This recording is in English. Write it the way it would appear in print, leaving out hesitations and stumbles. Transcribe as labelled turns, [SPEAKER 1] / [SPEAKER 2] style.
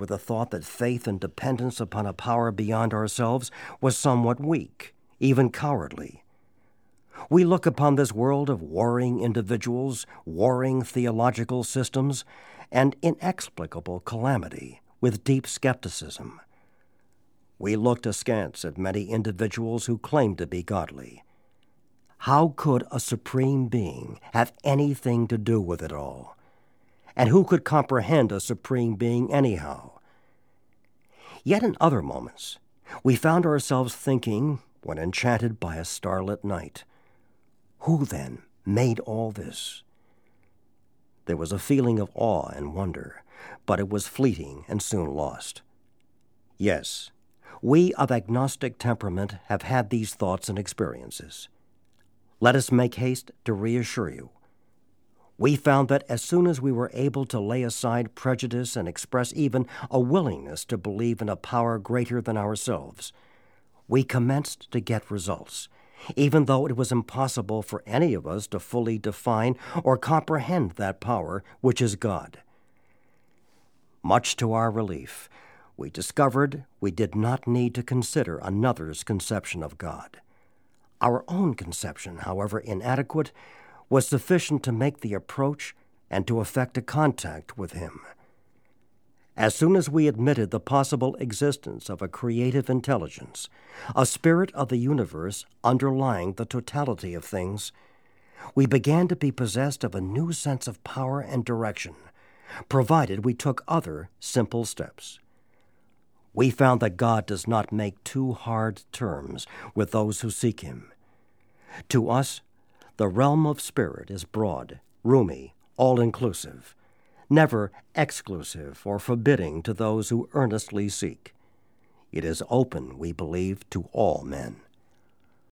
[SPEAKER 1] with the thought that faith and dependence upon a power beyond ourselves was somewhat weak, even cowardly. We look upon this world of warring individuals, warring theological systems, and inexplicable calamity with deep skepticism. We looked askance at many individuals who claimed to be godly. How could a supreme being have anything to do with it all? And who could comprehend a supreme being anyhow? Yet in other moments, we found ourselves thinking, when enchanted by a starlit night, who then made all this? There was a feeling of awe and wonder, but it was fleeting and soon lost. Yes, we of agnostic temperament have had these thoughts and experiences. Let us make haste to reassure you. We found that as soon as we were able to lay aside prejudice and express even a willingness to believe in a power greater than ourselves, we commenced to get results, even though it was impossible for any of us to fully define or comprehend that power which is God. Much to our relief, we discovered we did not need to consider another's conception of God. Our own conception, however inadequate, was sufficient to make the approach and to effect a contact with Him. As soon as we admitted the possible existence of a creative intelligence, a spirit of the universe underlying the totality of things, we began to be possessed of a new sense of power and direction, provided we took other simple steps. We found that God does not make too hard terms with those who seek Him. To us, the realm of spirit is broad, roomy, all-inclusive, never exclusive or forbidding to those who earnestly seek. It is open, we believe, to all men.